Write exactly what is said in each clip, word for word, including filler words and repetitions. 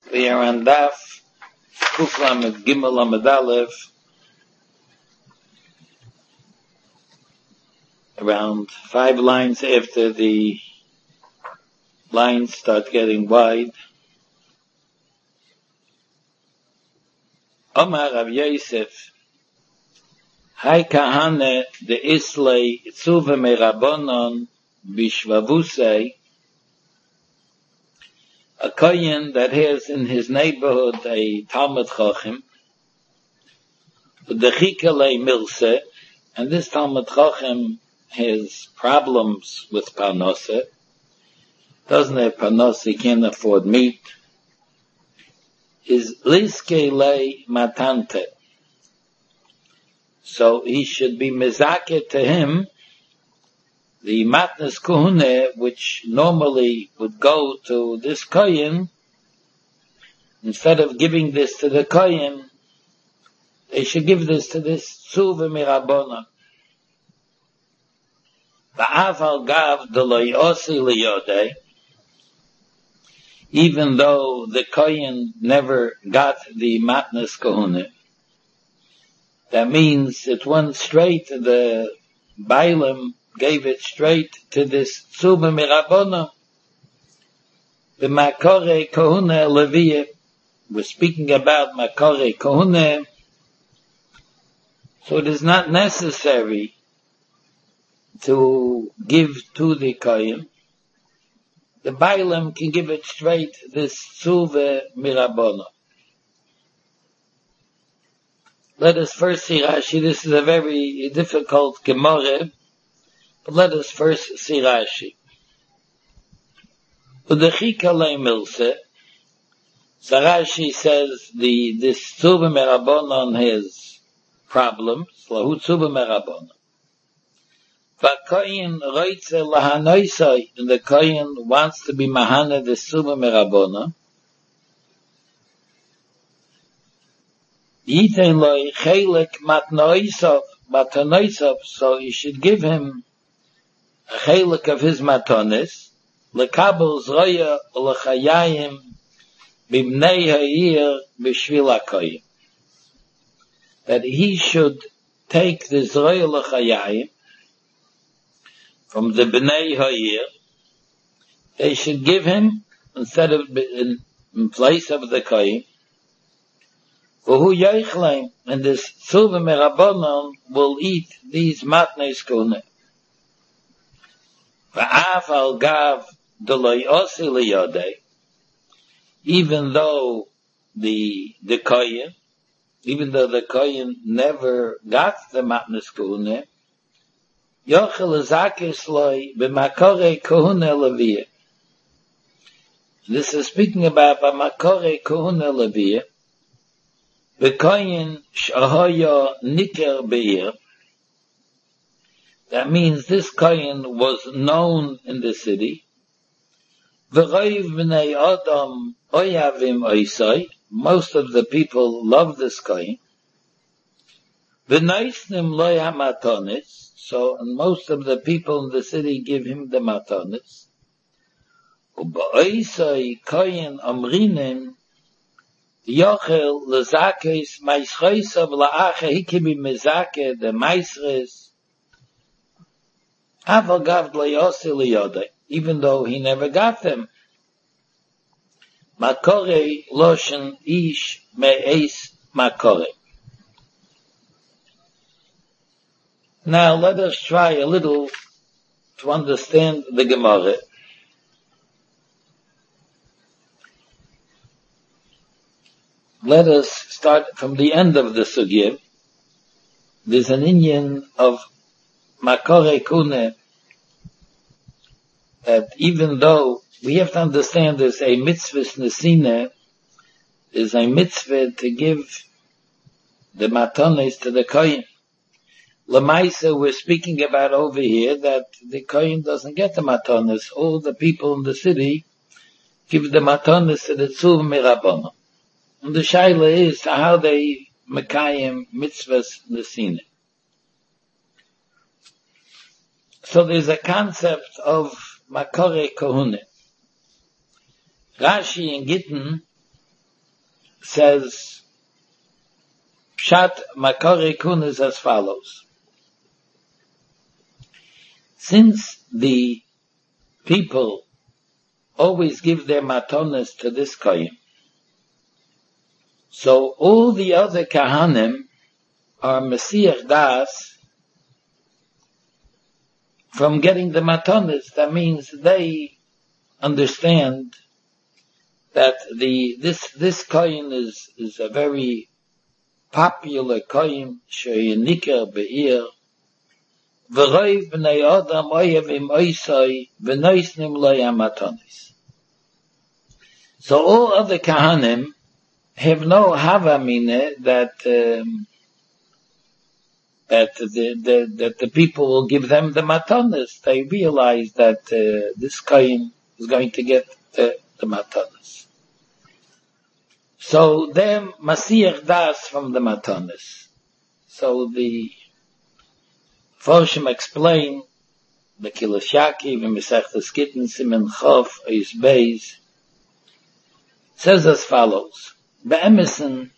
We are on Daf Kuf Lamed Gimel Lamed Aleph, around five lines after the lines start getting wide. Omar Rav Yosef, Hai Kahane de Islay Tzuve Merabonon Bishvavusei, a kohen that has in his neighborhood a Talmud Chacham, the Chikalei Milse, and this Talmud Chacham has problems with Parnasa, doesn't have Parnasa, he can't afford meat, is Liskelei Matante. So he should be Mizakeh to him the matnas kohune, which normally would go to this kohen. Instead of giving this to the kohen, they should give this to this tzuva mirabona. Va'aval gav deloi osi liyodei, even though the kohen never got the matnas kohune. That means it went straight to the Bailam, gave it straight to this Tzuba Mirabona. The Makore Kohune Leviyah. We're speaking about Makore Kohune. So it is not necessary to give to the Kohen. The Bailam can give it straight this Tzuba Mirabona. Let us first see Rashi. This is a very difficult Gemara. But let us first see Rashi. Udechikalei milse. So Rashi says the this tzuba merabonon has problems. Lahu tzuba merabonon. V'koyin roitze lahanoisai, and the koyin wants to be mahana the tzuba merabonon. Yitein loy chelik matnoisov, matnoisov, so you should give him a chelik of his matonis, lekabel zroya lechayayim bimnei ha'ir b'shvil hakoyim. That he should take the zroya lechayayim from the bnei ha'ir. They should give him, instead of, in, in place of the koyim, V'hu yoichlem, and this tzuva merabonon will eat these matnes kohune. V'af al gav deloi osi liyodei, even though the the kohen, even though the kohen never got the matnes kohune, yochel ezakis loi b'makore kohune leviyah. This is speaking about b'makore kohune leviyah. The kohen shahaya niker beir. That means this kohen was known in the city. V'roiv b'nei adam oyavim oisai. Most of the people love this kohen. V'noisnim loy hamatonis. So, and most of the people in the city give him the matonis. U'ba'oisai kohen amrinim Yochel lezakes ma'ischoisav la'acha, he can be mezake the maisres. Aval gav le'yosi liyodei, even though he never got them. Makore loshen ish me'es makore. Now let us try a little to understand the Gemara. Let us start from the end of the sugya. There's an inyan of Makore Kune, that even though we have to understand there's a mitzvah nesine, there's a mitzvah to give the matones to the kohen. Lamaisa, we're speaking about over here that the kohen doesn't get the matones. All the people in the city give the matones to the tzuv mirabona. And the shaila is how they mekayim mitzvahs nesine. So there's a concept of makore kohune. Rashi and Gittin says, Pshat Makore Kun is as follows. Since the people always give their matonas to this kohen, so all the other kahanim are Mesiach Das from getting the matonas. That means they understand that the this this kohen is is a very popular kohen, sheyinikar be'ir, v'roiv b'nei adam oyev im oisai v'noisnim lo yamatonis. So all other kahanim have no havamine that um, that the, the that the people will give them the matonis. They realize that uh, this kohen is going to get the, the matonis. So they're Masiach Das from the matonis. So the Forshim explain the Kilush Yaakov in Masechtas Gittin Siman Chof Eis Beis says as follows: Be'emesen,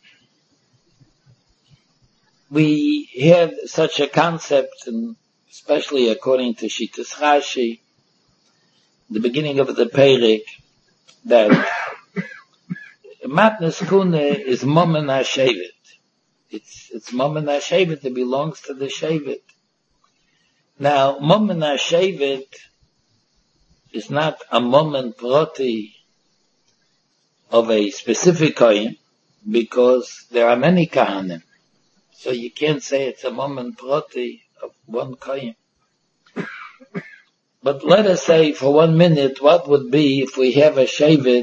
we had such a concept, and especially according to Shitas Rashi, the beginning of the Perek, that Matnas Kune is Momen HaShevet. It's, it's Momen HaShevet, it belongs to the Shevet. Now, Momen HaShevet is not a Momen Proti of a specific Kohen, because there are many Kahanim. So you can't say it's a Momen Proti of one Kohen. But let us say for one minute, what would be if we have a Shevet,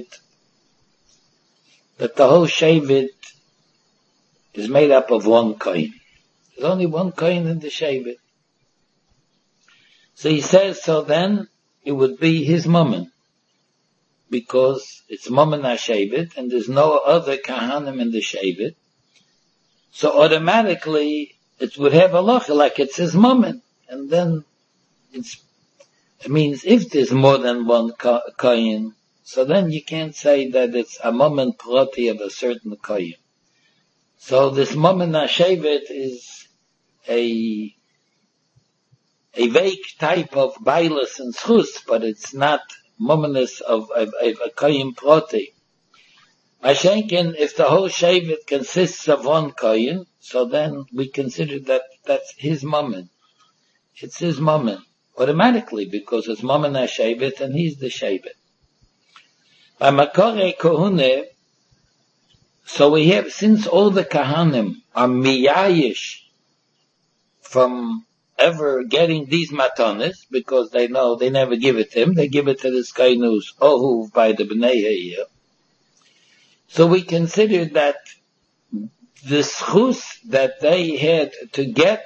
that the whole Shevet is made up of one Kohen. There's only one Kohen in the Shevet. So he says, so then it would be his Momen, because it's Momen HaShevet, and there's no other Kahanim in the Shevet. So automatically it would have a halacha like it's his Momen. And then it's, it means if there's more than one Kohen, so then you can't say that it's a Momen Proti of a certain Kohen. So this Momen HaShevet is a a vague type of Bailus and Schus, but it's not Momenus of, of, of a Kohen Proti. Mashenkin, if the whole Shevet consists of one Kohen, so then we consider that that's his Momen. It's his Momen, automatically, because it's Momen HaShevet and he's the Shevet. By Makore Kohune, so we have, since all the Kahanim are miyayish from ever getting these matonis, because they know they never give it to him, they give it to this guy who's ohuv by the Bnei Ha'ir. So we consider that the schus that they had to get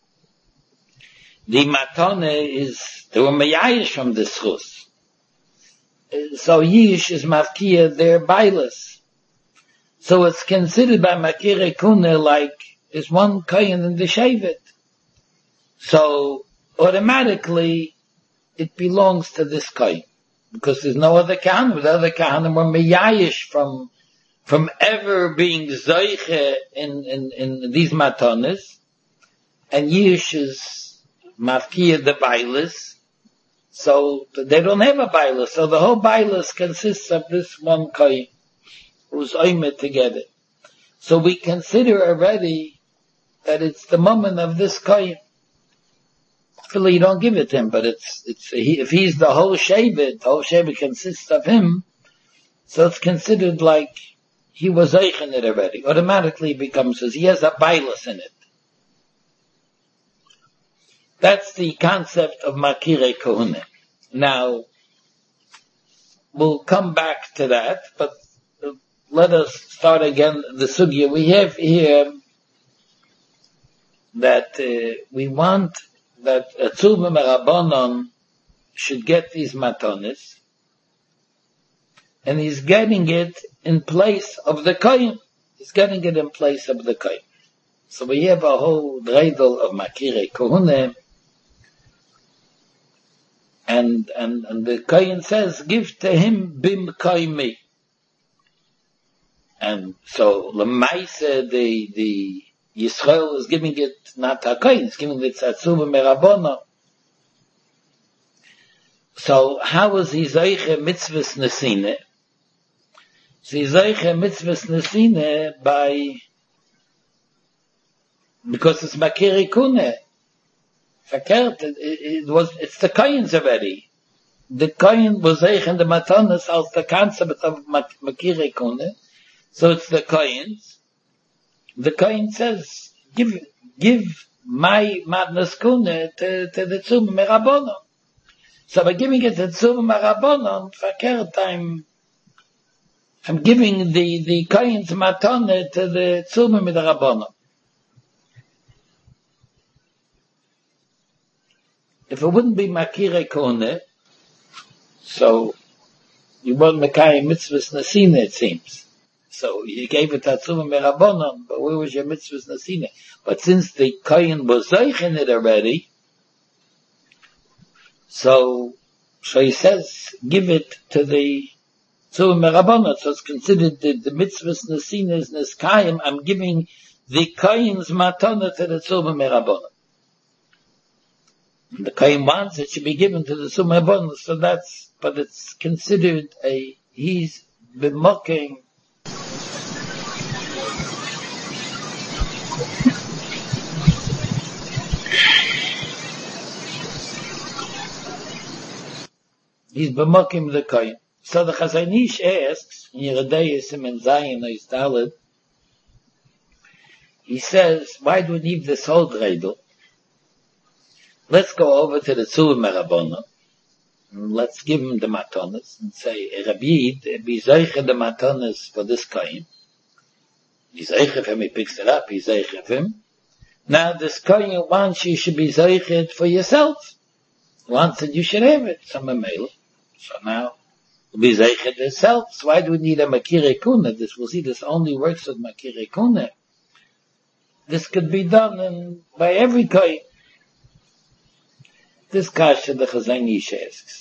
the matone is, they were miyayish from the schus. So Yish is mafkia their bailus. So it's considered by Makire Kuna like there's one kohen in the Shevet. So automatically it belongs to this kohen, because there's no other kahanim. The other kahanim were miyayish from from ever being zoiche in in in these matonis, and Yish is mafkia the bailus. So they don't have a bailus. So the whole bailus consists of this one kohen who's oimed together. So we consider already that it's the moment of this kohen. Really, you don't give it to him, but it's it's he, if he's the whole shevet, the whole shevet consists of him. So it's considered like he was eich in it already. Automatically it becomes his. He has a bailus in it. That's the concept of Makire Kohune. Now, we'll come back to that, but let us start again the sugya. We have here that uh, we want that a Tzuvim Rabbanon should get these matonis, and he's getting it in place of the kohen. He's getting it in place of the kohen. So we have a whole dreidel of Makire Kohune, and and and the kohen says, "Give to him bim koimi." And so, Lemaise, the, the, Yisrael is giving it not to Kohen, it's giving it to Tzuma Merabona. So, how is he Zeiche Mitzvahs Nesine? So, he Zeiche Mitzvahs Nesine by, because it's Makiri Kune. Verkehrt, it, it was, it's the Kohen's already. The Kohen was Zeiche in the Matanas as the concept of Makiri Kune. So it's the Kohen's. The Kohen says, give, give my madness kune to, to the Tzuma Merabona. So by giving it to Tzuma Merabona, verkehrt, I'm, I'm giving the, the Kohen's matone to the Tzuma Merabona. If it wouldn't be Makire Kune, so you won't Makai Mitzvahs Nasina, it seems. So you gave it to Tzuma Merabonon, but where was your mitzvahs Nasina? But since the Kohen was Zeich in it already, so, so he says, give it to the Tzuma Merabonon. So it's considered the, the mitzvahs Nasina is Neskayim. I'm giving the Kohen's matana to the Tzuma Merabonon. The Kohen wants it should be given to the Tzuma Merabonon, so that's, but it's considered a, he's been mocking He's b'mokim the Kohen. So the Chazon Ish asks, in Yerideisim and Zayin is Daled, he says, why do we need this whole dreidel? Let's go over to the Tzuma Merabona, and let's give him the matonas, and say, Rabbi, be zeiche the matonas for this Kohen. He's zeiche him, he picks it up, he's zeiche him. Now this Kohen wants you should be zeiche for yourself. Wants that you should have it, some mail. So now, be zeichet itself. So why do we need a makire kuna? This, we'll see, this only works with makire kuna. This could be done in, by every kohen. This kasha the Chazon Ish asks.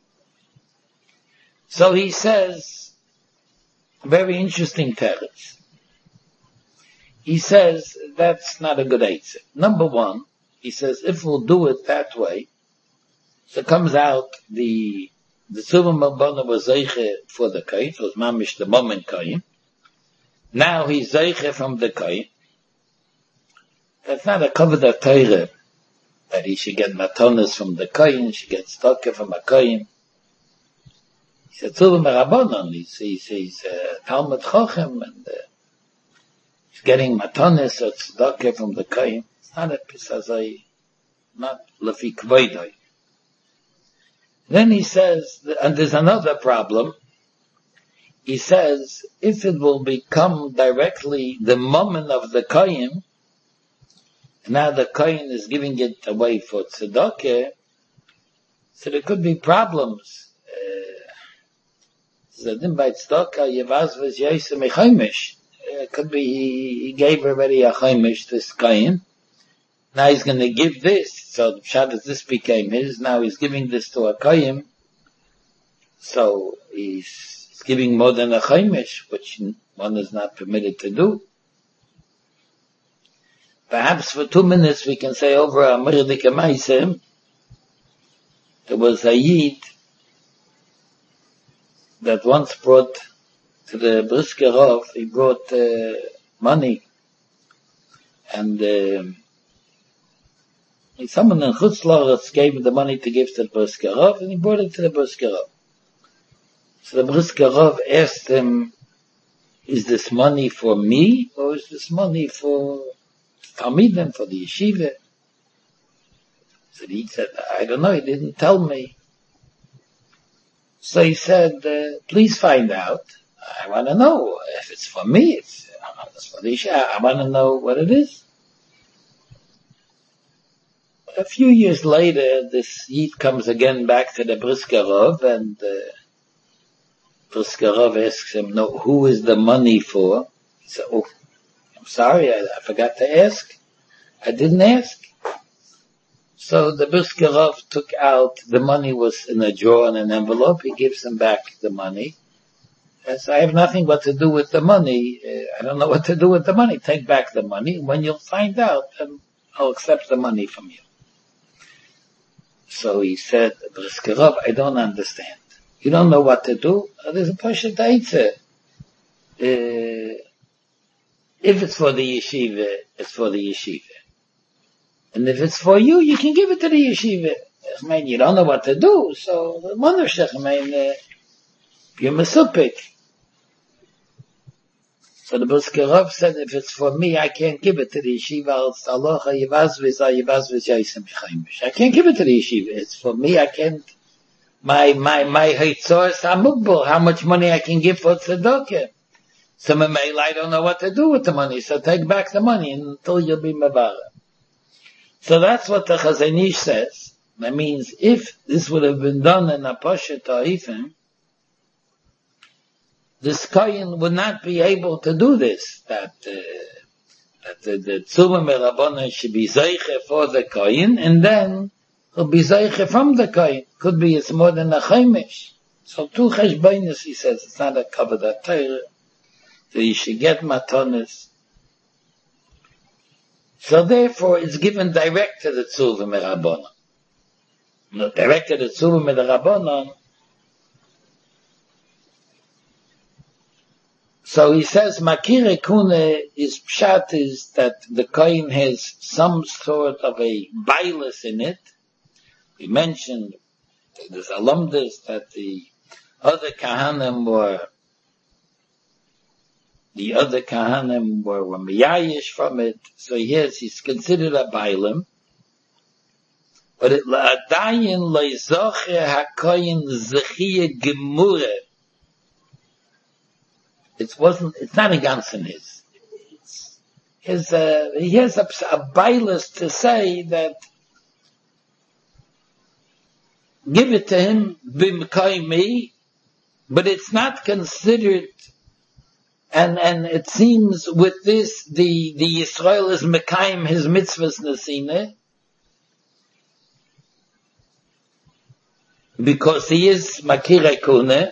So he says, very interesting teretz. He says, that's not a good answer. Number one, he says, if we'll do it that way, so it comes out the the Tzuma Merabona was zeiche for the Kohen, it was mamish the moment Kohen. Now he's zeiche from the Kohen. That's not a covered of Torah that he should get matonas from the Kohen, he should get stocker from a Kohen. He's a Tzuma Merabona, he's, he's, he's uh, Talmud Chochem, and uh, he's getting matonas or stocker from the Kohen. It's not a pisazai, not lefi kvoidoi. Then he says, and there's another problem. He says, if it will become directly the moment of the Kohen, now the Kohen is giving it away for tzedakah, so there could be problems. Zadim by tzedakah, Yevaz Yosef Mechaimish. It could be he, he gave already a chaimish to this Kohen. Now he's going to give this, so the pshat is this became his, now he's giving this to a Kohen, so he's, he's giving more than a chaimish, which one is not permitted to do. Perhaps for two minutes we can say over a Merdika Maisem, there was a Yid that once brought to the Brisker Rav, he brought uh, money, and uh, someone in Chutz La'aretz gave him the money to give to the Brisker Rav, and he brought it to the Brisker Rav. So the Brisker Rav asked him, is this money for me, or is this money for Talmidim, for the yeshiva? So he said, I don't know, he didn't tell me. So he said, uh, please find out. I want to know if it's for me, it's, it's for the yeshiva. I want to know what it is. A few years later, this Yid comes again back to the Brisker Rav, and uh, Brisker Rav asks him, no, who is the money for? He said, oh, I'm sorry, I, I forgot to ask. I didn't ask. So the Brisker Rav took out, the money was in a drawer in an envelope, he gives him back the money. Yes, I have nothing what to do with the money. Uh, I don't know what to do with the money. Take back the money. When you'll find out, then I'll accept the money from you. So he said, Brisker Rav, I don't understand. You don't know what to do? Uh, there's a Pashat Eitzah. Uh, if it's for the yeshiva, it's for the yeshiva. And if it's for you, you can give it to the yeshiva. I mean, you don't know what to do, so the Monarshech, I mean, uh, you're mesupik. So the Brisker Rav said, if it's for me, I can't give it to the yeshiva. I can't give it to the yeshiva. It's for me, I can't. My, my, my hitzor is hamukbul, how much money I can give for tzedakah. So Mamela, I don't know what to do with the money, so take back the money until you'll be mavara. So that's what the Chazon Ish says. That means if this would have been done in a Pashat Ha'ifim, this Kohen would not be able to do this, that, uh, that the, the Tzuma Merabbanan should be Zeiche for the Kohen, and then he'll be Zeiche from the Kohen. Could be it's more than a Chaimish. So two Cheshbainis, he says, it's not a Kavod Torah. So you should get Matonis. So therefore, it's given direct to the Tzuma Merabbanan. Not direct to the Tzuma Merabbanan. So he says, Makire Kune is pshat is that the Kohen has some sort of a bailus in it. We mentioned there's alumnus that the other Kahanim were the other Kahanim were, were miyayish from it. So yes, he's considered a bailim. But it la'adayin lo'izoche ha'koyin zechiyah gemureh. It wasn't, it's not a ganzen his. It's his, uh, he has a, a bailus to say that give it to him, b'mkaymi, but it's not considered, and, and it seems with this, the, the Yisrael is mekayim his mitzvahs nesine, because he is makirei kuneh,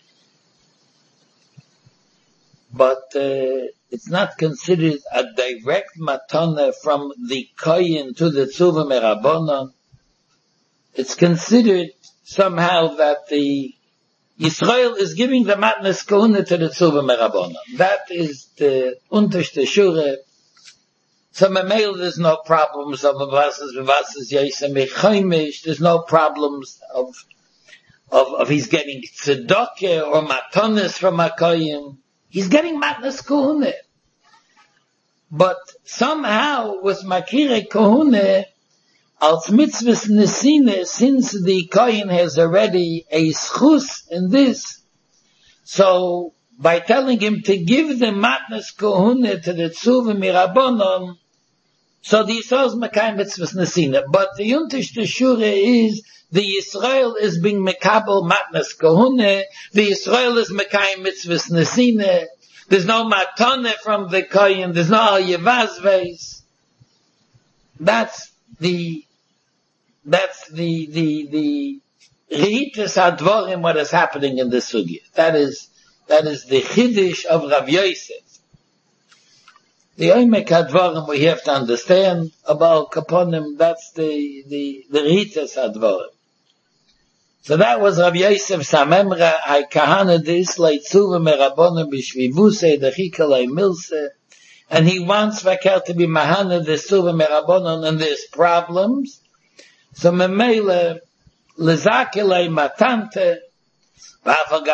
but uh, it's not considered a direct matana from the Kohen to the Tzuma Merabbanan. It's considered somehow that the Yisrael is giving the matnas kohuna to the Tzuma Merabbanan. That is the unterste Shure. So Mamela, there's no problems of Avasas, Avasas, Yesem, Echaimish. There's no problems of, of, of he's getting tzedakah or matanis from a Kohen. He's getting matnas kohuna. But somehow with Makire kohuna, als mitzvahs nesine, since the Kohen has already a schus in this, so by telling him to give the matnas kohuna to the Tzuma Merabbanan, so the Yisrael is mekayim mitzvahs nesine. But the unterste Shure is the Yisrael is being mekabel matnas kohuna. The Yisrael is mekayim mitzvahs nesine. There's no matane from the Kohen. There's no al yevazves. That's the that's the the the reitus hadvarim what is happening in this sugya. That is that is the chiddush of Rav Yosef. The Oimek Hadvarim we have to understand about Kaponim, that's the, the, the Ritas Hadvarim. So that was Rav Yosef Samemra, I Kahana Dislay Tzuma Merabbanan Bishvivuse, the Chikalei Milse, and he wants Vaker to be Mahana, the Tzuma Merabbanan, and there's problems. So Memele, Lezakele Matante, so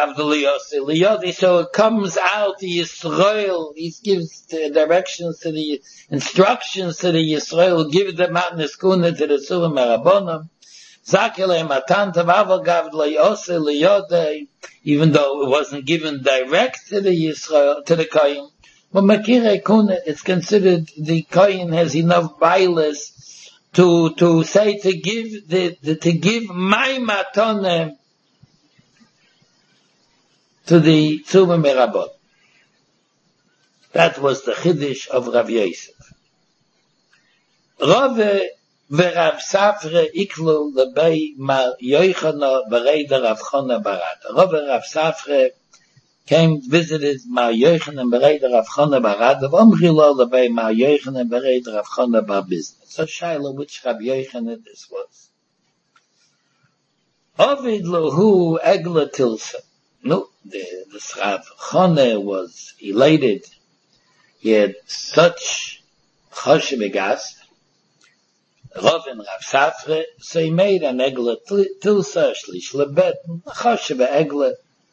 it comes out the Yisrael, he gives the directions to the instructions to the Yisrael, give the matnas kuna to the Tzuma Merabbanan. Zakele matanta v'avagav le'yose le'yodei, even though it wasn't given direct to the Yisrael, to the Kohen. But Makirei kuna, it's considered the Kohen has enough bailus to, to say to give the, the to give my matone to the Tzuma Merabbanan. That was the chiddush of Rav Yosef. Rav v'Rav Safra iklu lebei Mar Yochana b'rei Rav Chana Barat. Rav v'Rav Safra came, visited Mar Yochanan Bereder Rav Chana bar Radav, Omri lo lebei Mar Yochanan Bereder Rav Chana bar Bizna. So Shaila, which Rav Yochanan this was. Ovid lohu egla tilsa. No, the, the Rav Chana was elated. He had such choshev gast. Rav and Rav Safre, so he made an egla tilsa, shlish lebet, choshev egla.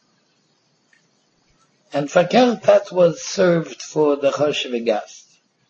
And fakert that was served for the choshev gast.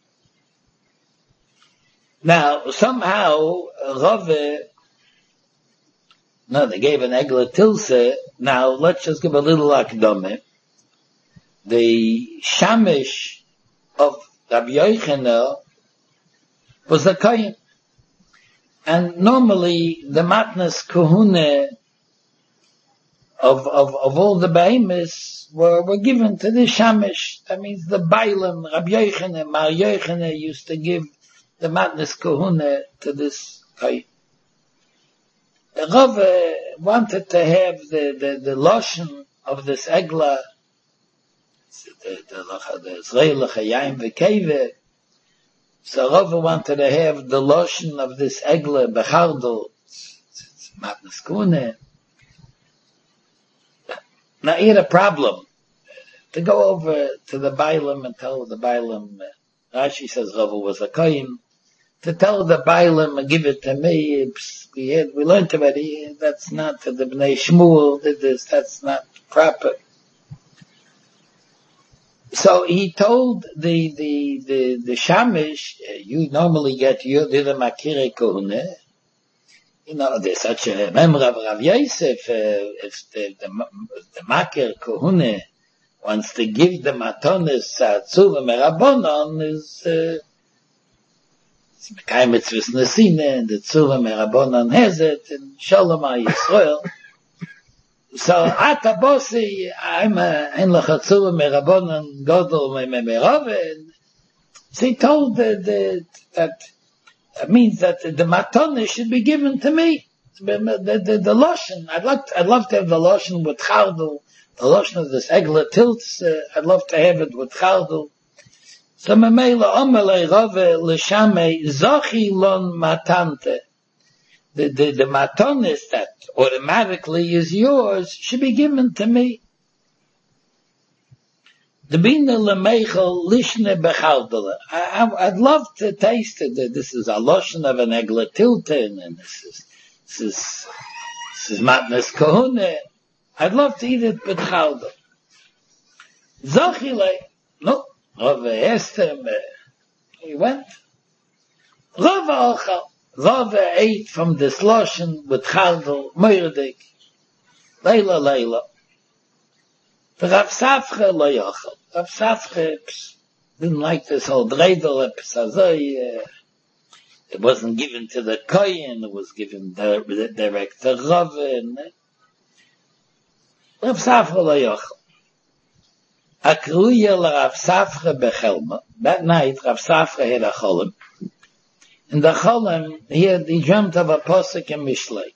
Now, somehow, Rav, no, they gave an egla tilsa. Now, let's just give a little akdome. The shamish of Rabbi Yochanan was the kohen. And normally, the matnas kohune of, of, of all the behemoths were, were given to the shamish. That means the bailam, Rabbi Yochanan, Mar Yochanan used to give the matnas kohune to this kohen. The Rav uh, wanted to have the, the, the lotion of this egla, the, the, the Israel L'chayayim V'keveh. So Rav wanted to have the lotion of this egla, Bechardel, it's matnas kohune. Now he had a problem. To go over to the Bailam and tell the Bailam, Rashi says Rav was a kohen, to tell the Bailam and give it to me, we had, we learned already, that's not the Bnei Shmuel did this, that's not proper. So he told the, the, the, the Shamish, you normally get your, the Makire Kohune, you know, there's such a member of Rav Yosef, uh, if the, the, the Makir Kohune wants to give the Matonis Tzuvah Merabonon is, uh, it's Mekayim Mitzvahs Nesina, and the Tzuvah Merabonon has it, and Shalom HaYisrael. So, Ata Bossi, I'm a, Ein Lacha Tzuvah Merabonon Godol Merove, so he told the, the, that, that means that the, the Matonis should be given to me. The, the, the, the lotion, I'd like to, I'd love to have the lotion with Chardel, the lotion of this Egla Tilts, uh, I'd love to have it with Chardel. So Mamela Omelei Rove L'Shamei Zochi Lon Matante. The, the, the Matonis that automatically is yours should be given to me. The Bina L'Meichel Lishne Bechaldele. I'd love to taste it. This is a lotion of an Egla Tilten, and this is, this is, this is Matnas Kohune. I'd love to eat it with Chaldel. Zochile, no, Rav asked him, uh, he went. Rav Ochal, Rav ate from this lotion with Chaldel, Moirdik, Leila, Leila. Rav Safre lo yochel. Rav Safre didn't like this whole dreidel episazoi. Uh, it wasn't given to the kohen, it was given direct to Rav. And Rav Safre lo yochel. Akruya la Rav Safre bechelma. That night, Rav Safre had a cholem. In the cholem, he had, he dreamt of a posuk in Mishlei.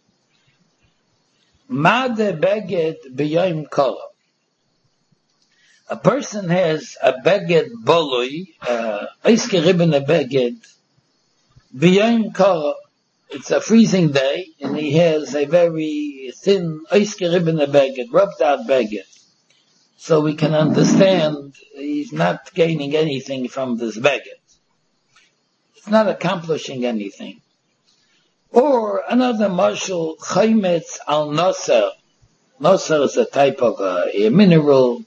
Made beged b'yoyim kora. A person has a beged bolui, uh, Eiske ribbon a beged, b'yoyim kora. It's a freezing day, and he has a very thin Eiske ribbon a beged, rubbed out beged. So we can understand he's not gaining anything from this beged. It's not accomplishing anything. Or another marshal, chaymetz al nosar. Nosar is a type of uh, a mineral,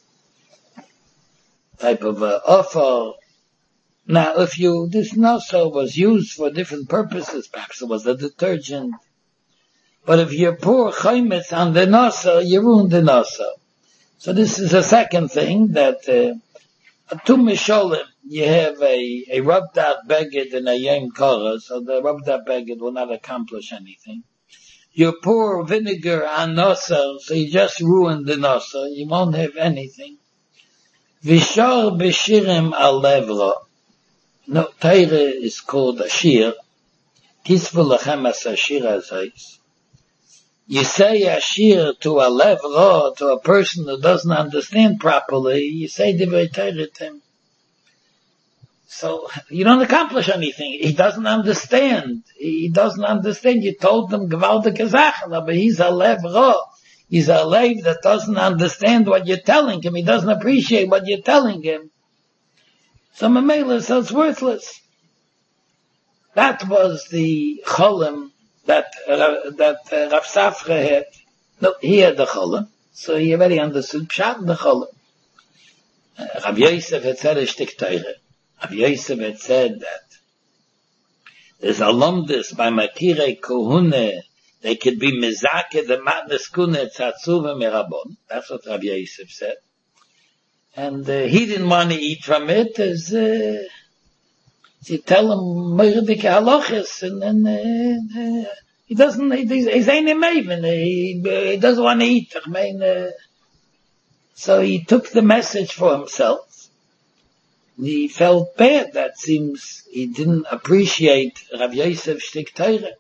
type of uh, offer. Now, if you, this nosar was used for different purposes, perhaps it was a detergent. But if you pour chaymetz on the nosar, you ruin the nosar. So this is a second thing that, uh, two misholim, you have a, a rubbed out beged and a yom kara, so the rubbed out beged will not accomplish anything. You pour vinegar on nosar, so you just ruin the nosar, you won't have anything. Vishar b'shirim al levra. No, Teire is called a shir. Kisvu lachem as a shir azais. you say a shir to a lev ra, to a person who doesn't understand properly, you say divrei Torah to him. So, you don't accomplish anything. He doesn't understand. He doesn't understand. You told him gewaltige Sachen, but he's a lev ra. He's a lev that doesn't understand what you're telling him. He doesn't appreciate what you're telling him. So Mamela, so it's worthless. That was the cholim that uh, that uh, Rav Safra had. No, he had the cholim, so he already understood pshat the cholim. Uh, Rav Yosef had said a shtik Torah. Rav Yosef had said that there's a lumdus by Makirei Kohune. They could be mezake the matnes kune tzatzuva merabon. That's what Rav Yosef said. And uh, he didn't want to eat from it as uh, you tell him moirdike halachas, and then uh, uh, he doesn't. He, he's ain't a maven. He, he doesn't want to eat. I mean, uh, so he took the message for himself. He felt bad. That seems he didn't appreciate Rav Yosef shtik Torah.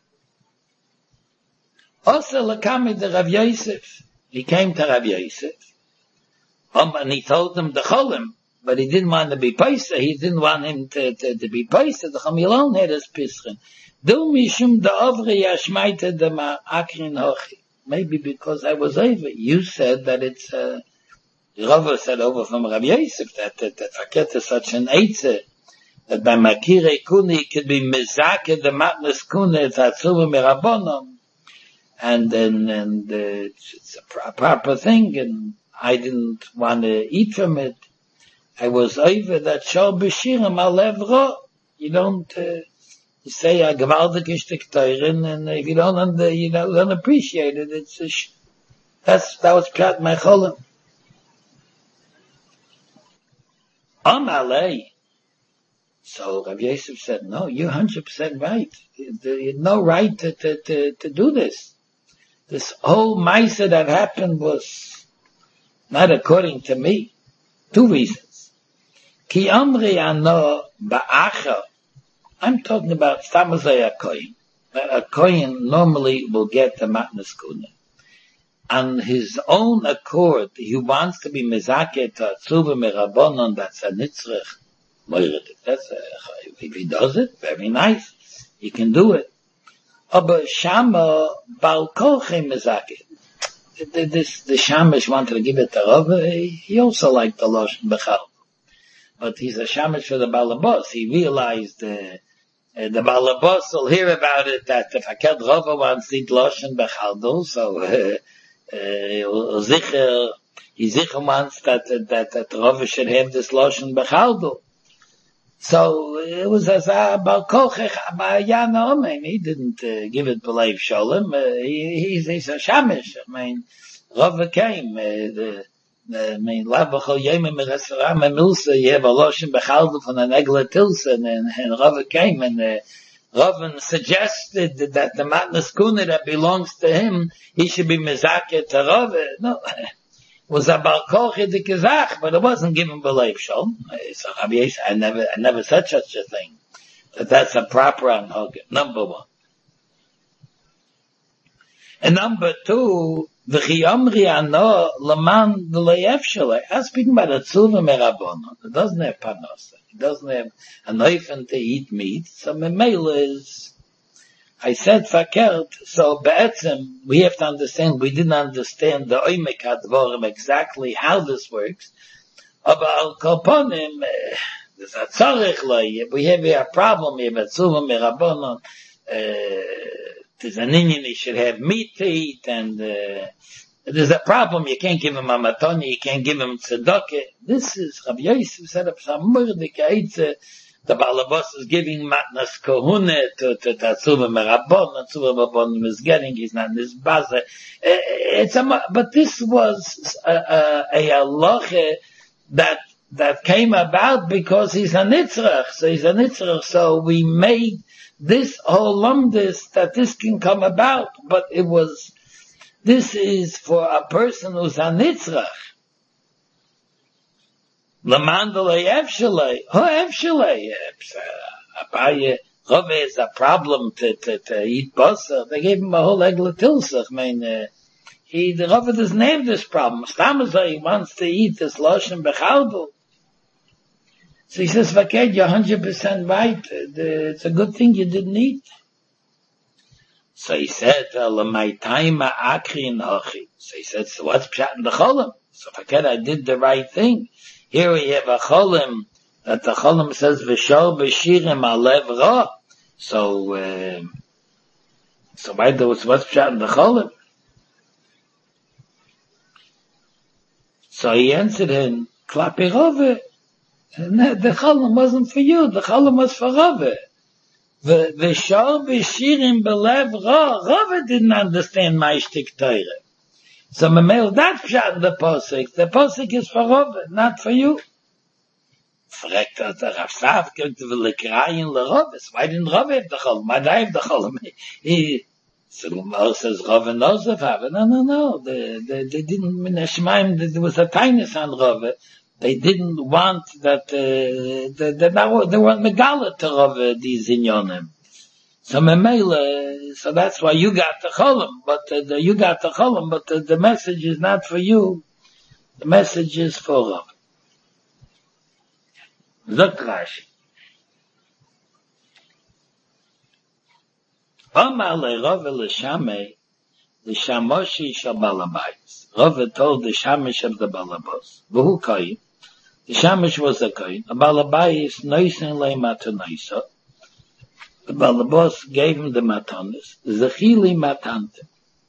Also, lakami the Rav Yosef. He came to Rav Yosef. Um, and he told him the cholim, but he didn't want to be paisa. He didn't want him to, to, to be paisa. The chamilon had his pischin. Do mishum da avri yashmaita de ma akrin hochi. Maybe because I was over. You said that it's, uh, Rava said over from Rav Yosef that, that, that Haket is such an eitzah, that by Makirei Kuni it could be mizake the matnes kune tzatzuva mirabonon. And then, and, uh, it's, it's a pro- proper thing, and I didn't want to eat from it. I was over that shor b'shirim alev ra. You don't, uh, you say a gewaldige shtik Torah, and if you don't, under, you don't, don't appreciate it, it's a sh- that's, that was pshat my cholim. Amalei. So Rav Yosef said, no, you're one hundred percent right. You had no right to, to, to, to do this. This whole maisa that happened was not according to me. Two reasons. Ki amri ano ba'acha. I'm talking about stamazay a kohen. A kohen normally will get the matnas kuna. On his own accord, he wants to be mezake to atzuva merabonon, that's a nitzrech. That's a, if he does it, very nice. He can do it. Aber shama bal koche mezake. This, the Shamish wanted to give it to Rav. He also liked the Lashon Bechal. But he's a Shamish for the Balabos. He realized, uh, uh, the Balabos will hear about it, that if Haket Rava wants to eat Lashon Bechal, so, uh, uh, Zicher, he Zicher wants that, that, that Rava should have this Lashon Bechal. So, it was as a Balkochech, Abayana Omen. He didn't uh, give it B'leiv Sholem. Uh, he, he's, he's a Shamish. I mean, Rava came, uh, the, I mean, Lavachol Yemim Meresarama Milsa, you have a Loshen Bechaldu from an Egla Tilson, and, and Rava came, and uh, Rava suggested that the Matnas Kuna that belongs to him, he should be Mezakeh to Rava. No. Was a balkoche de gezach, but it wasn't given b'leiv shol. So I never, I never said such a thing. That that's a proper anhog. Number one. And number two, v'chi amri ano leman d'leiv sholei. I'm speaking about a tzuva merabonon. It doesn't have panosa. It doesn't have a noifen to eat meat. So memela is, I said fakert, so be'etzem, we have to understand, we didn't understand the oimek hadvorim, exactly how this works. But al kolponim, there's a tzorech lo, we have a problem here, but tzuvah merabonon, there's an Indian, he should have meat to eat, and uh, there's a problem, you can't give him a matoni, you can't give him tzedakah. This is, Rabbi Yosef set up some murdik eitze. The Balabos is giving matnas kohune to, to Tatsuva Merabon, Tatsuva Merabon is getting, he's not in this baza. It's a, but this was a, a, a halacha that, that came about because he's a nitzrach, so he's a nitzrach, so we made this whole lumdis that this can come about, but it was, this is for a person who's a nitzrach. Lamandalei Evshalei, oh Evshalei, Abaye, Rava is a problem to, to, to eat basar. They gave him a whole egla tilsach. I mean, uh, he, the Rava doesn't name this problem. Stamazah, he wants to eat this loshen bechaldel. So he says, Vaked, you're one hundred percent right. It's a good thing you didn't eat. So he said, L'maytaima akrin hachi. So he said, so what's pshat in the cholim? So Vaked, I did the right thing. Here we have a cholim, that the cholim says, V'shor b'shirim alev ra. So, uh, so why do what's pshat in the cholim? So he answered him, Klapi Rove. The cholim wasn't for you, the cholim was for Rove. The the shor b'shirim belev ra. Rove didn't understand my shtik Torah. So Mamel, that pshat in the posik. The posik is for Rove, not for you. Fragt der Rav Sav, könnte wir lekrayen le Rove. Why didn't Rove have the cholim? Why did I have the cholim? He so Gemara says Rove and Nosef have it. No, no, no. They, they, they didn't in Hashemaim. There was a tightness on Rove. They didn't want that, uh, they, they, they weren't megala to Rove these inyonim. So Memele, so that's why you got the cholim, but uh, the, you got the cholim, but the, the message is not for you. The message is for Rove. Zok Rashi. Omar le Rove le Shamei, the Shamoshi shel Balabayis. Rove told the Shamish of the Balabos. V'hu koyin. The Shamish was a koyin. The Balabayis noisen le matanoisa. The Balabos gave him the matanis. Zechili matante.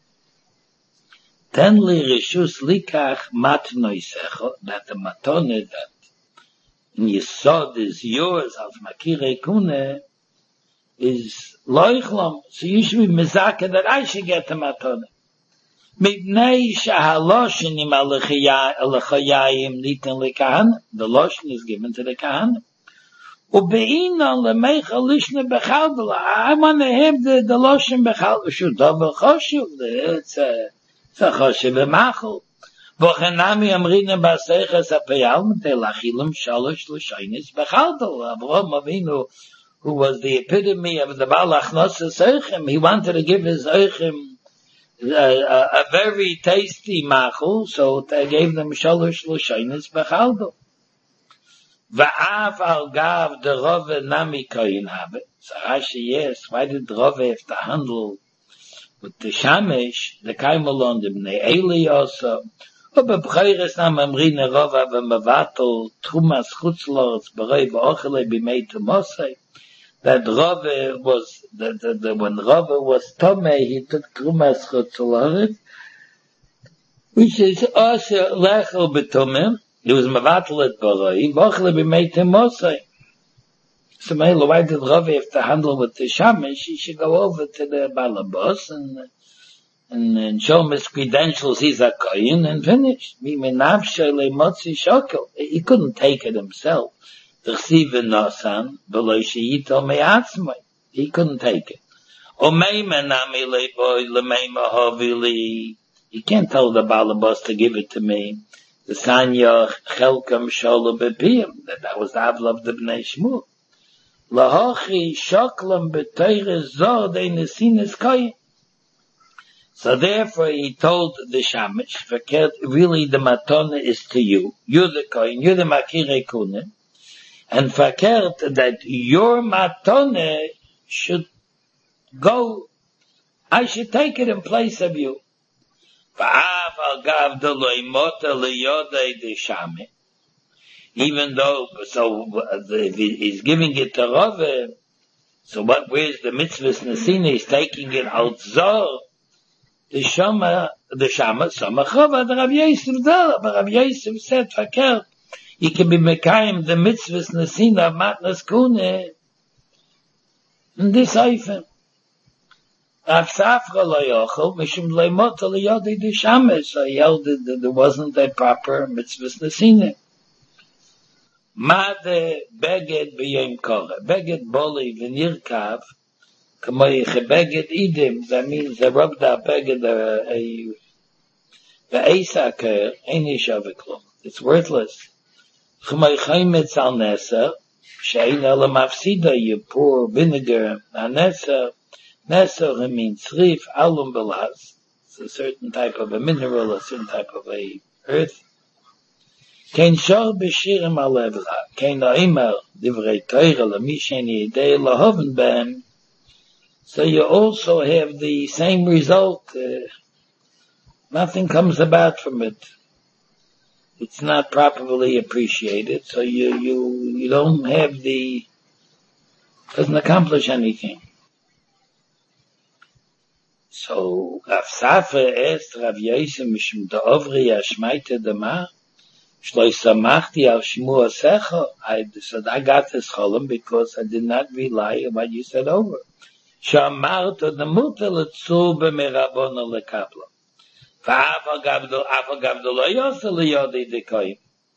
Ten li rishus likach matanoisecho. That the matone that in Yesod is yours, as Makirei Kune, is loichlam. So you should be mezaka that I should get the matone. Mibnei shahaloshinim alechayayim nitin lekahana. The lotion is given to the kahana. Ubeinan lemeicha lishne bechaldel. I want to have the, the lotion bechaldel. Shudav b'choshuv. It's a, it's a choshuv b'machol. Vochenami amrina b'aseiches apeyal mtei lachilim shalosh l'shaynis bechaldel. Avraham Avinu, who was the epitome of the balach noses oichem, he wanted to give his oichem A, a, a very tasty machul, so they gave them shalosh l'shaynis b'chaldel. Va'av al gav de Rove nami koyin have. So Rashi, yes, why did Rove have to handle with the Shamesh, the Kaimalon, the Bnei Eli also? But b'chayres nam amrine Rove v'mevatel trumas chutzlorz b'rei v'ochele b'mei tumosei. That Rove was, that, that, that when Rove was Tomei, he took trumas chutzlorz, which is also lechel b'tumim. He was mevatel et b'rei v'ochele b'mei tumosei. So, why did Rove have to handle with the Shamish? He should go over to the Balabos and, and, and show him his credentials. He's a koyin and finish. He couldn't take it himself. He couldn't take it. He can't tell the Balabos to give it to me. The Sanya Chelkam Shola Bepiyim. That was the Avla of the Bnei Shmuel. Lahochi shoklam b'teire zor de nesines koyin. So therefore he told the Shamish, verkehrt, really the matone is to you. You're the koyin, you're the makirei kunim. And verkehrt that your matone should go, I should take it in place of you. Va'av al gav de loimota liyodei de Shamish. Even though, so, if he's giving it to Rove, so what, where's the mitzvahs nesina? He's taking it out zor. The Shama, the Shama, Samachova, the Rav Yosef there, but Rav Yosef said, Fakir, he can be mekayim the mitzvahs nesina of matnas kune, in this eifem. Rav Safra lo yochel, mishum leimot lo yodi the Shama, so he held that there wasn't a proper mitzvahs nesina. Made beged b'yom kore. Beged boli v'nirkav. K'moy chebeged idim. That means they rubbed out beged a v'eisa ker. Ein yishave klum. It's worthless. K'moy chaymetz al neser. She'ena lemafsida, you pour vinegar, anesa, nesa, it means tzrif, alum belaz. It's a certain type of a mineral, a certain type of a earth. Kein shor beshirim alevla, kein aimer, divrei teira, lemisheni idei, lahoven ben. So you also have the same result. Uh, nothing comes about from it. It's not properly appreciated, so you, you, you don't have the, doesn't accomplish anything. So, Rav Safra asked Rav Yosef, Mishum da'ovri yashmaite dama, shloi samachti al shmua secha. I said, I got this cholim because I did not rely on what you said over. Shamarta demuta letzu b'merabona lekabla. V'afa gavdo, afa gavdo lo yosel liyodi dekoyim.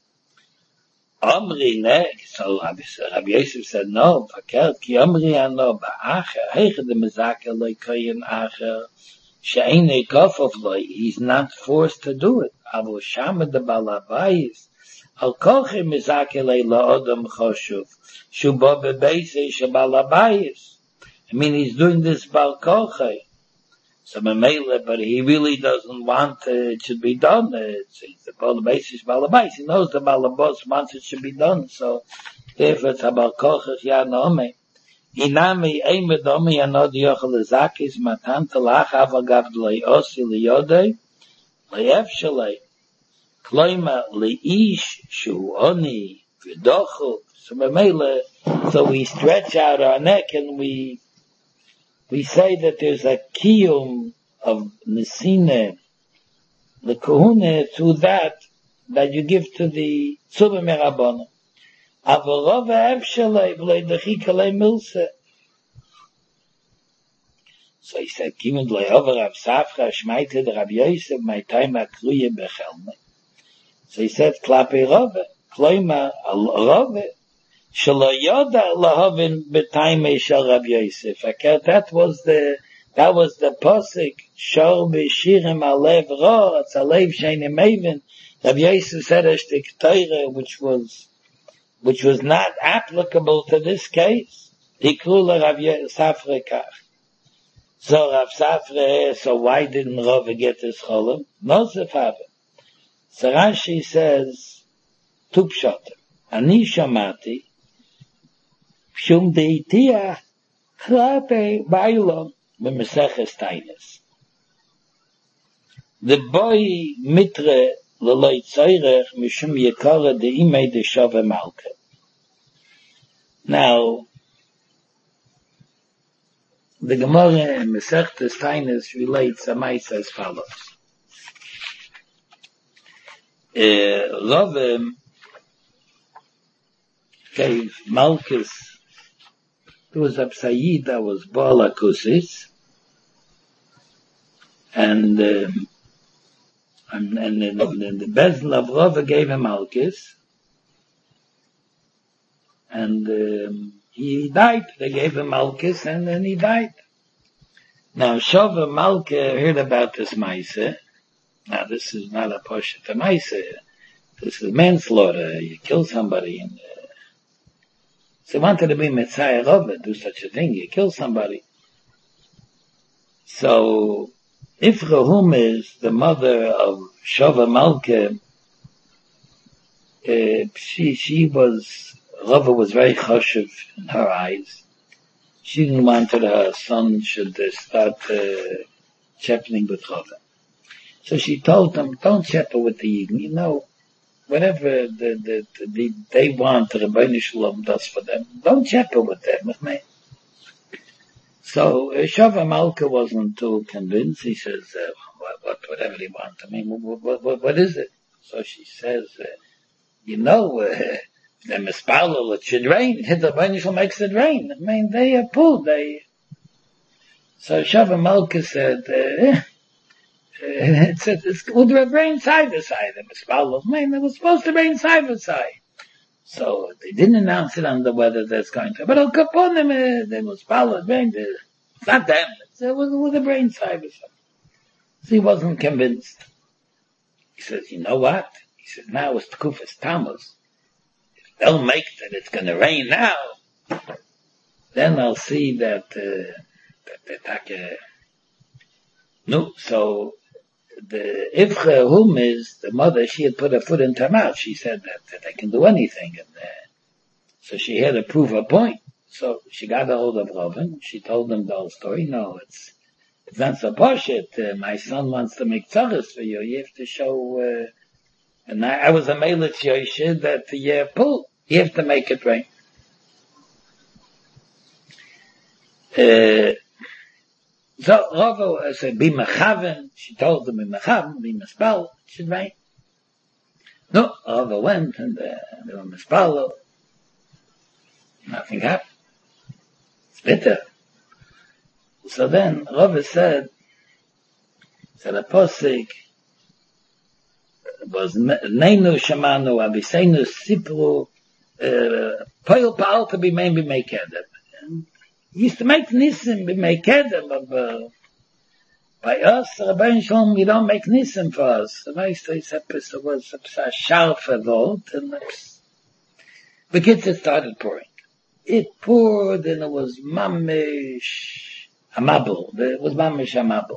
Omri ne, so Rabbi Yosef said, no, fakert, ki omri ano ba'acher, heiche de mezake lekoyim acher, she'ene kofof lo, he's not forced to do it. Avo shama de balabayis, al koche mezake le la'odam choshuv, shubo bebeise shebalabayis. I mean, he's doing this bal koche. So Mamela, but he really doesn't want uh, it should be done. Uh, it's, it's the balabayis balabais. He knows the balabos wants it should be done. So therefore it's about koche ya nome. Inami eimed omi anod yochel zakis matan telach avagav lei osi liyodei leyev shalei kloima leish shu oni v'dochu. So Mamela, so we stretch out our neck and we We say that there's a kiyum of nesine, the kahuna, through that, that you give to the tzubah merabona. Avarov ha'efshalei v'lei dechikalei milse. So he said, Kimid le'over Rav Safra, shmaite de Rav Yosef, my time akruye bechelme. So he said, klape rove, kloima rove, Shelo yoda lahavin b'taimei shel Rav Yosef. That was the that was the posik shor b'shirim alev ro. It's alev sheini mevin. Rav Yosef said a shtik Torah, which was which was not applicable to this case. Hikru Rav Safra kach. So Rav Safra, so why didn't Rav get his cholim? No zefave. So Rashi says tu pshatim. Ani shamati. Shum deitia chlape bailom b'meseches tainis. The boy mitre l'loi tzairech mishum yekara de'imei de'shove malka. Now, the Gemara in Mesechtes Tainis relates a ma'aseh as follows. Uh, Ravim gave Malchus. There was a Sayyid that was Bala Kusis, and, um, and, and, and, and the Bezdin of Rava gave him Malchus, and um, he died. They gave him Malchus, and then he died. Now, Shova Malka heard about this Maaseh. Now, this is not a Poshet Maaseh. This is manslaughter. You kill somebody and uh, so he wanted to be Messiah Rava, do such a thing. You kill somebody. So, if Rehum is the mother of Shova Malka, uh, she, she was, Rava was very choshev in her eyes. She didn't want that her son should uh, start uh, chapening with Rava. So she told them, don't chapel with the Yidden, you know, whatever the, the, the, the, they want, the Rebbeinu Shalom does for them, don't chapel with them, with me. So uh, Shova Malka wasn't too convinced. He says, uh, what, what, whatever they want. I mean, what, what, what is it? So she says, uh, you know, uh, the mispalel, it should rain. The Rebbeinu Shalom makes it rain. I mean, they are pulled. They. So Shova Malka said, uh, It's, it's, it would rain side by side. I mean, it was supposed to rain side by side. So they didn't announce it on the weather that's going to. But Al Capone, they was followed. It's not them. It was with a rain side by side. So he wasn't convinced. He says, you know what? He said, now it's Tkufas Tammuz. they'll make that it's going to rain now, then I'll see that, uh, that the uh, no, so the Ivcha Hum is the mother, she had put her foot in her mouth. She said that, that they can do anything. And, uh, so she had to prove her point. So she got a hold of Robin. She told him the whole story. No, it's, it's not so bullshit. Uh, my son wants to make tzarus for you. You have to show, uh, and I, I was a Melech Yoshid that you have pull. You have to make it rain. Uh, so Rava said, be mechaven. She told him, be mechaven, be mespal. It should rain. No, Rava went and uh, they were mespal. Nothing happened. It's bitter. So then Rava said, said a posik was neinu shamanu abiseinu sipru poil paal to be made be mekedem. He used to make nisim be mekedem, but uh, by us, Rabbi Shalom, we don't make nisim for us. The Meister was a sharper vote, and the kids had started pouring. It poured, and it was mamish amabel. It was mamish amabel.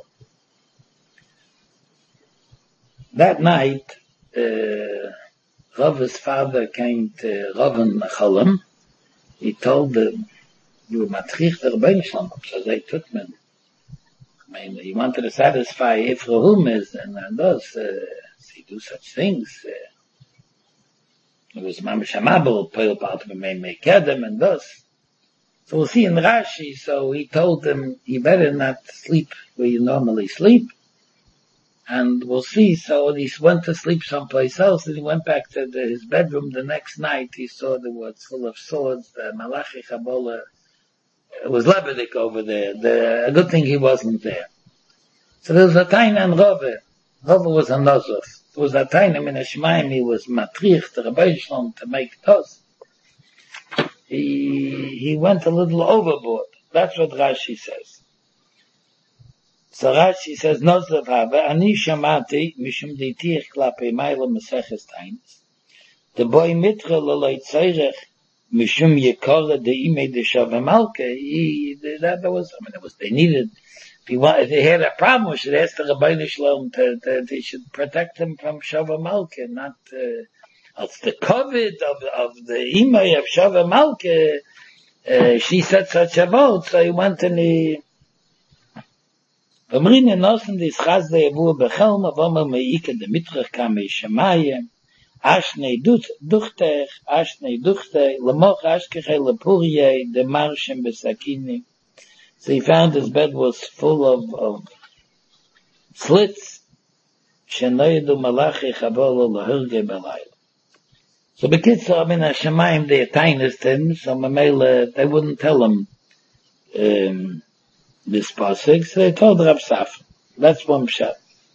That night, uh, Rava's father came to Ravan Cholam. He told them, you were matrich der Rebbeinu Shalom, so they took me. I mean, he wanted to satisfy Ephraim and, and those, uh, he do such things. Uh, it was mamish amabel, poil part of me make them and those. So we'll see in Rashi, so he told them, you better not sleep where you normally sleep. And we'll see, so he went to sleep someplace else, and he went back to the, his bedroom the next night. He saw the was full of swords, the Malachi Chabola. It was Lebedik over there. The, a good thing he wasn't there. So there was a time in Rove. Rove was a Nozov. There was a time in Shemaim, he was matrich, the Rabbi Shalom, to make tos. He, he went a little overboard. That's what Rashi says. So Rashi says, Nozov have, ani shamati, mishum ditich klape maila meseches tainis. The boy mitra leloi tzorech, mishum yekora de ime de shavemalke. He, that, that was, I mean, it was, they needed, if he wanted, if they had a problem, we should ask the Rabbi Shalom to, to, they should protect him from shavemalke, not, uh, of the COVID of, of the ime of shavemalke. Uh, she said such a vote, so he went and he, V'mrin enosen dis chaz de yavu bechelm avoma meike de mitrach kame shamayim ashnei duchtech ashnei duchtech lemoch ashkeche lepurye de marshem besakini. So he found his bed was full of, of slits shenoidu malachi chabolo lahurge belayla. So bekitzer, I mean, Hashemayim, they attainnest him, so Mamela, they wouldn't tell him um, this pasuk, so they told Rav Saf. That's one pshat.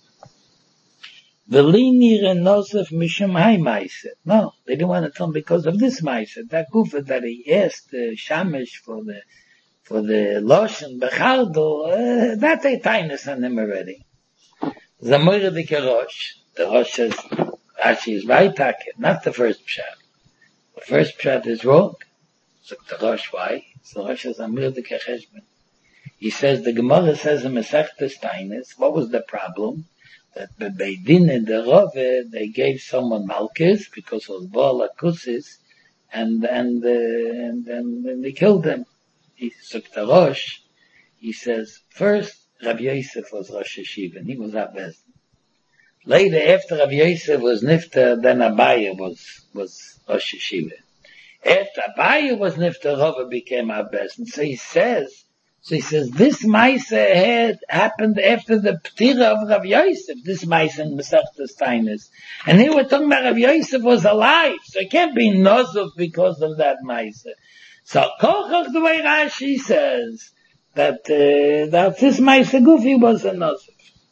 V'lini renosef mishum hay ma'aseh. No, they didn't want to tell him because of this ma'aseh. That gufa that he asked the shamish for the for the loshen bechaldo, uh, that they tainness on him already. Zamoyer de kerosh, the rosh says, Rashi is right, not the first pshat. The first pshat is wrong. So the rosh, why? So rosh says, Amir de kecheshben. He says, the Gemara says in Masechtas Tainis, what was the problem? That the Beidin and the Rove, they gave someone Malkis, because it was Baal Akusis, and, and, uh, and, and, and they killed them. He took the Rosh, he says, first, Rabbi Yosef was Rosh Hashiva, and he was Abbez. Later, after Rabbi Yosef was Nifta, then Abaye was, was Rosh Hashiva. After Abaye was Nifta, Rove became Abbez. And so he says, So he says, this Maisa had happened after the Ptira of Rav Yosef, this Maisa in Masechtas Tainis. And here we're talking about Rav Yosef was alive, so it can't be Nozov because of that Maisa. So Kochach, the way Rashi says, that, uh, that this Maisa Gufi was a Nozov.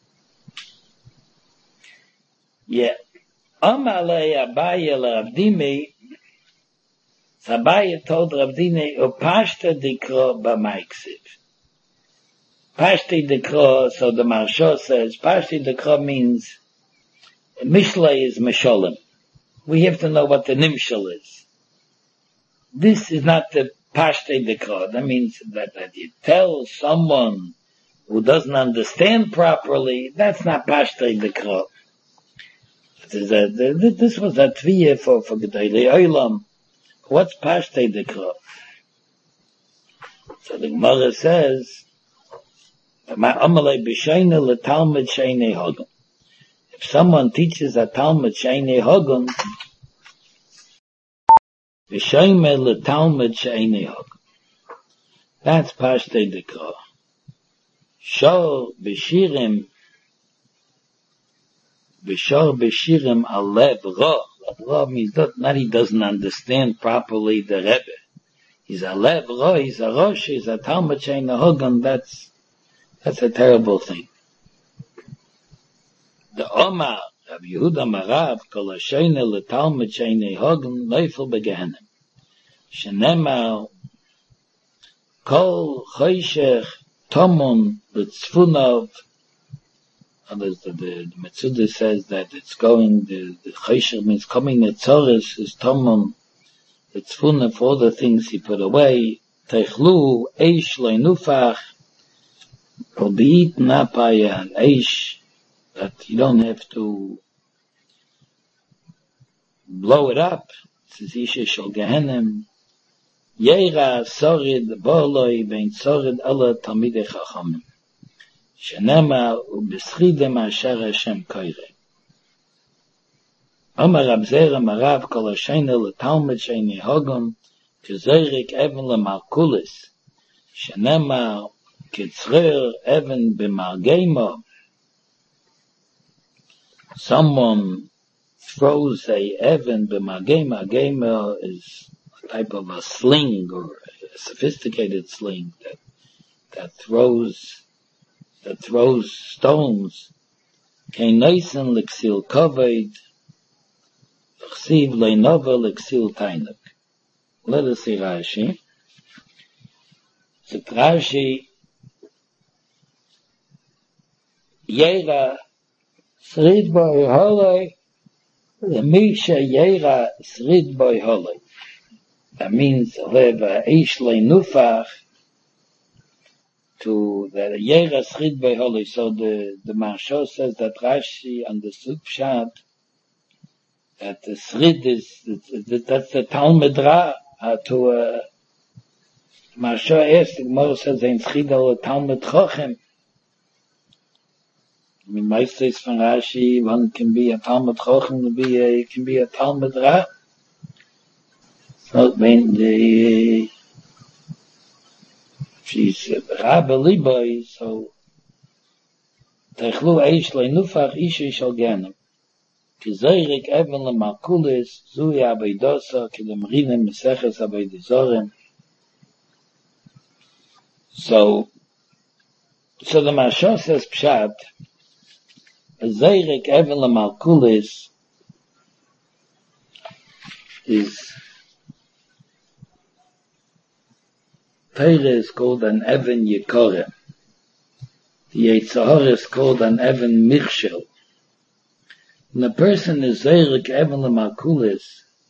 Yeah. Amalei Abaye Rav Dimi, Abaye told Rav Dimi, Upashta dikro b'maiksiv. Pashti Dekra, so the Marsha says, Pashti Dekra means, Mishle is Mesholem. We have to know what the Nimshal is. this is not the Pashtei Dekra. That means that, that you tell someone who doesn't understand properly, that's not Pashtei Dekra. This was a tviyah for, for Gedolei Olam. What's Pashtei Dekra? So the Gemara says, if someone teaches a Talmud Sheinei Hogun, that's Pashtei Dekra. Shor Beshirim, Beshor Beshirim Alev Ra. Ra means that not he doesn't understand properly the Rebbe. He's a Lev Ra, he's a Rosh, he's a Talmud Sheinei Hogun. That's that's a terrible thing. The Omar Rav Yehuda Marav Kol Hashoyneh LeTalmud Sheinei Hogun Neifel Begehenim. Shenemar Kol Choshech Tomon L'Tzfunov. The, the, the Metzudah says that it's going, the, the Choshech means coming at Tzoris is Tomon L'Tzfunov for all the things he put away. Teichlu Eish Leinufach will be eaten up by an Eish that you don't have to blow it up. Says Isha Shal Gehenim. Yeira Sorid Borloi Ben Sorid Allah Talmidei Chachamim. Shenema Ubeschidem Asher Hashem Koire. Omar Rab Zera Marav Kol Hashoyneh LeTalmud Sheinei Hogun Kezorik Even LeMalkulis. Shenema Kitzrer Even B'Margema. Someone throws a Even B'Margema. Margema is a type of a sling or a sophisticated sling that that throws that throws stones. Keinoisen L'Ksil Koved L'Chsiv Leinova L'Ksil Tainuk. Let us see Rashi. So Rashi Yeira Srid boy holoi, the Misha Yeira Srid boy holoi. That means Reva Eish Leinufach to the Yeira Srid boy holoi. So the the Maharsha says that Rashi understood Pshat that the Srid is that's the Talmud Ra uh, to uh, Maharsha asked. The Gemara says in Srid or Talmud Chochem. I mean, meistens from Rashi, one can be a Talmud Chochem, can be a, can be a Talmud Ra. So when the, she's Rabbi Liboy, so, Techlu Eish Leinufach Isha Shal Gehenim. Kizorik Even LeMalkulis, Zui Abeidosa, Kedemrinim Meseches Abeidizorim. So, so the Maharsha says Pshat, Zeirik Even LeMalkulis is Torah is called an Even Yekore. The Yetzer Hara is called an Even Michshel. When a person is Zeirik Even LeMalkulis,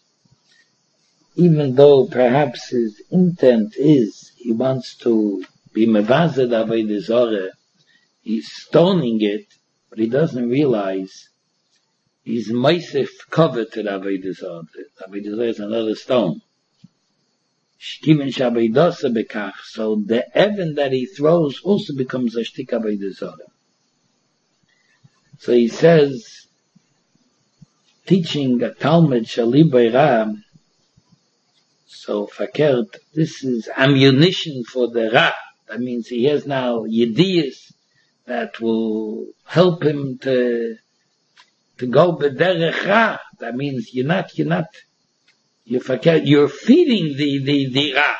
even though perhaps his intent is he wants to be mevazed Avodah Zarah, he's stoning it, but he doesn't realize he's meisif covered to the Avodah Zarah. Avodah Zarah is another stone. So the Even that he throws also becomes a shtik Avodah Zarah. So he says, teaching a Talmud Shali Beira, so fakert, this is ammunition for the Ra. That means he has now yediyas that will help him to to go b'derech Ra. That means you're not, you're not, you're fakert, you're feeding the, the, the Ra.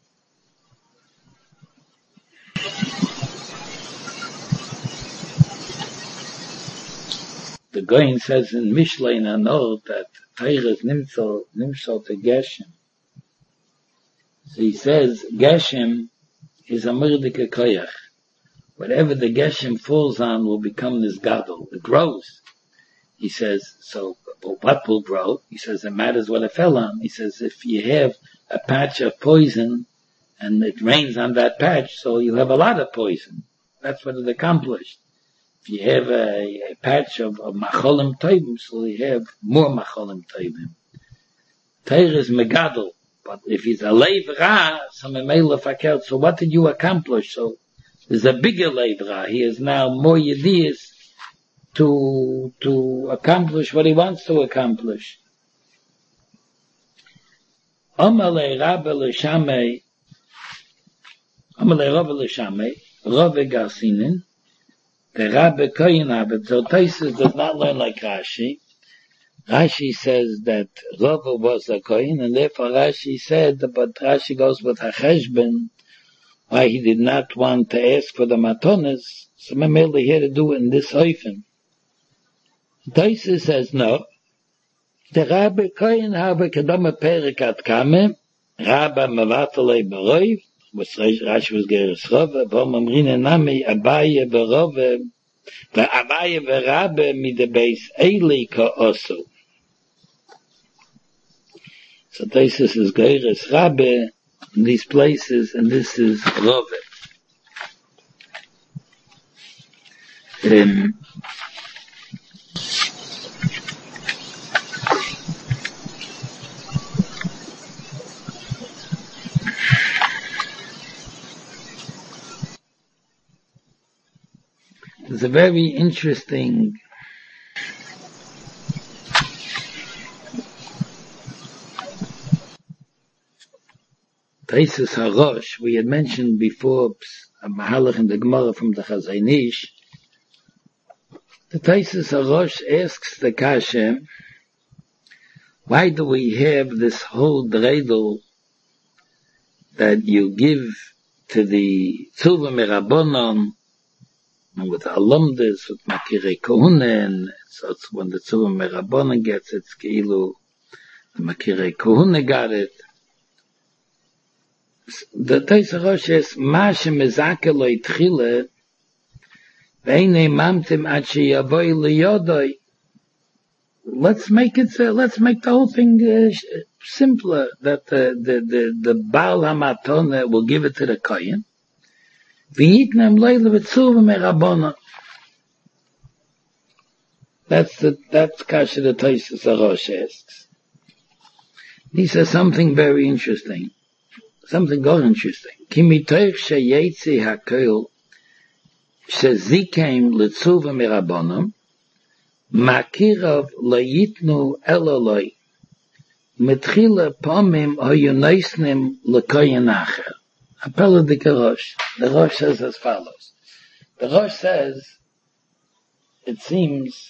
The Goin says in Mishlei Nanor that Torah is nimshal, nimshal to Geshem. So he says Geshem is a murdike koyach. Whatever the Geshem falls on will become this gadol. It grows. He says, so what will grow? He says it matters what it fell on. He says if you have a patch of poison, and it rains on that patch, so you have a lot of poison. That's what it accomplished. If you have a, a patch of, of macholim toivim, so you have more macholim toivim. Teir is megadol, but if he's a leiv ra, so memela fakert, so what did you accomplish? So there's a bigger leiv ra. He has now more yediyas to, to accomplish what he wants to accomplish. Amalei rabbe l'shamei, Amalei rabbe l'shamei, rabbe garsinin, the rabbe koyin habit, so Taisus does not learn like Rashi. Rashi says that Rava was a koyin, and therefore Rashi said, but Rashi goes with HaCheshben, why he did not want to ask for the matonas, so maybe he had to do it in this oifen. Taisus says no. The Rabbi Koyin habe kedome perik at kame, Rabbi mevatalei beroiv, was Rashi was geres Rove, bo mamrine nami Abaye berove, ve Abaye v'Rabbe mide beis Eli ka osu. So Taisus is geres Rabbe in these places, and this is Rove. Um, It's a very interesting Taisus HaRosh. We had mentioned before a Mahalach in the Gemara from the Chazon Ish. The Taisus HaRosh asks the Kasha, why do we have this whole dreidel that you give to the Tzuvah Merabonon, and with alumdus, with Makirei Kohune, and so it's when the Tzuvah Merabonon gets it, it's Keilu, the Makirei Kohune got it. The Taisus HaRosh says, Ma shemezake lo itchile, ve'inei mamtim ad sheyavoi liyodoi. Let's make it, uh, let's make the whole thing uh, simpler, that uh, the, the, the Baal HaMatone will give it to the Kohen. V'yitnem leila v'tzuva merabona. That's the, that's Kasha the Taisus HaRosh asks. He says something very interesting. Something very interesting. Ki mitoich sheyetzi hakoil shezikem l'tzuva merabona makirav leyitnu elaloi metchila pomim hoyonoisnim l'koyen acher. Appella de Rosh. The Rosh says as follows. The Rosh says, it seems,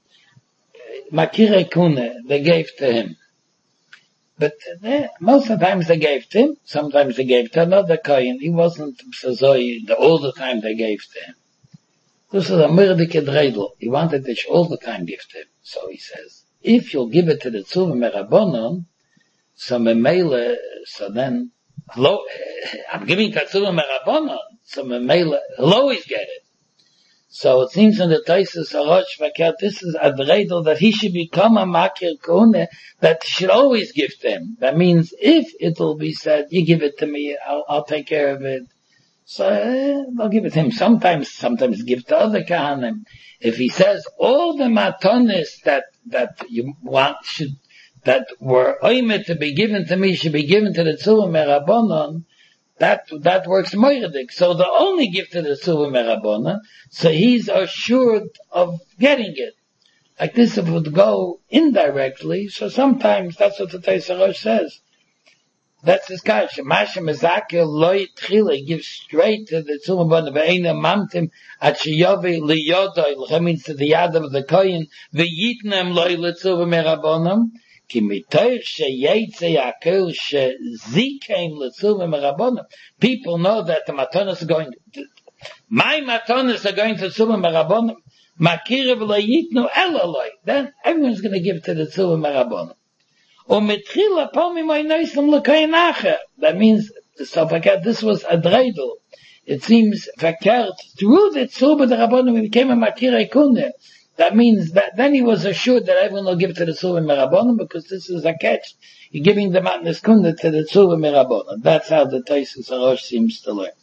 Makirei Kune, they gave to him. But they, most of the times they gave to him, sometimes they gave to another Kohen. He wasn't Psazoi the all the time they gave to him. This is a Merdike Dreidel. He wanted to all the time give to him. So he says, if you'll give it to the Tzuvah Merabonon, so Memele, so then, hello, I'm giving Tzuvah Merabonon, so Memele, he'll always get it. So it seems in the Taisus HaRosh Vakert, this is a dreidel that he should become a Makir Kohune, that he should always give to him. That means if it will be said, you give it to me, I'll, I'll take care of it. So uh, I'll give it to him. Sometimes, sometimes give to other Kahanim. If he says all the matonis that, that you want should, that were oimed to be given to me should be given to the Tzuvah Merabonon, that, that works moiridik. So the only give to the Tzuvah Merabonon, so he's assured of getting it. Like this, if it would go indirectly, so sometimes that's what the Taisus HaRosh says. That's his kash. Masha mezakir loy tchile, gives straight to the Tzuvah Merabonon, ve'ena mamtim at sheyovi liyodoi, that means to the yad of the koyin, ve'yitnem loy l'Tzuvah Merabonon, ki mitoich sheyetze yakel shezikem l'Tzuvah Merabonon. People know that the matonos are going, my matonos are going to Tzuvah Merabonon, makirav loyitnu elaloi. Then everyone's going to give to the Tzuvah Merabonon. That means, so verkehrt, this was a dreidel. It seems verkehrt, through the Tzuvah the Rabbanim became a Makirei Kunde. That means that then he was assured that everyone will give it to the Tzuvim Merabonim, because this is a catch. You're giving the Matnes Kunde to the Tzuvim Merabonim. That's how the Taisus Arosh seems to learn.